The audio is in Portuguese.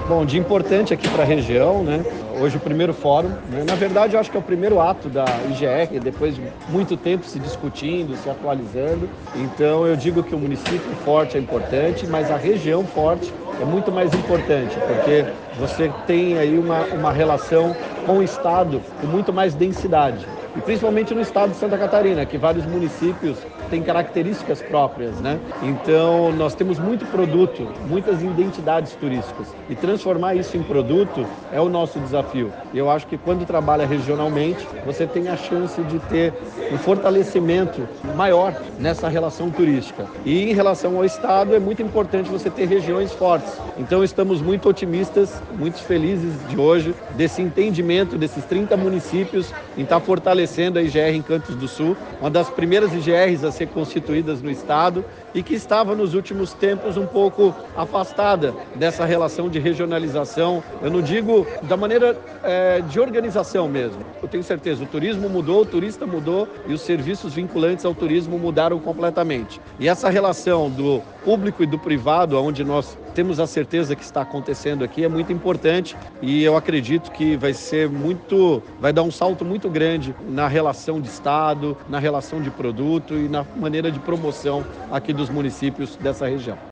Bom, dia importante aqui para a região, né? Hoje o primeiro fórum, né? Na verdade, eu acho que é o primeiro ato da IGR, depois de muito tempo se discutindo, se atualizando. Então, eu digo que o município forte é importante, mas a região forte é muito mais importante, porque você tem aí uma relação com o Estado com muito mais densidade. E principalmente no estado de Santa Catarina, que vários municípios têm características próprias, né? Então, nós temos muito produto, muitas identidades turísticas. E transformar isso em produto é o nosso desafio. E eu acho que quando trabalha regionalmente, você tem a chance de ter um fortalecimento maior nessa relação turística. E em relação ao estado, é muito importante você ter regiões fortes. Então, estamos muito otimistas, muito felizes de hoje, desse entendimento desses 30 municípios em estar fortalecendo a IGR em Campos do Sul, uma das primeiras IGRs a ser constituídas no estado e que estava nos últimos tempos um pouco afastada dessa relação de regionalização. Eu não digo da maneira de organização mesmo. Eu tenho certeza, o turismo mudou, o turista mudou e os serviços vinculantes ao turismo mudaram completamente. E essa relação do público e do privado, onde nós temos a certeza que está acontecendo aqui, é muito importante e eu acredito que vai dar um salto muito grande na relação de Estado, na relação de produto e na maneira de promoção aqui dos municípios dessa região.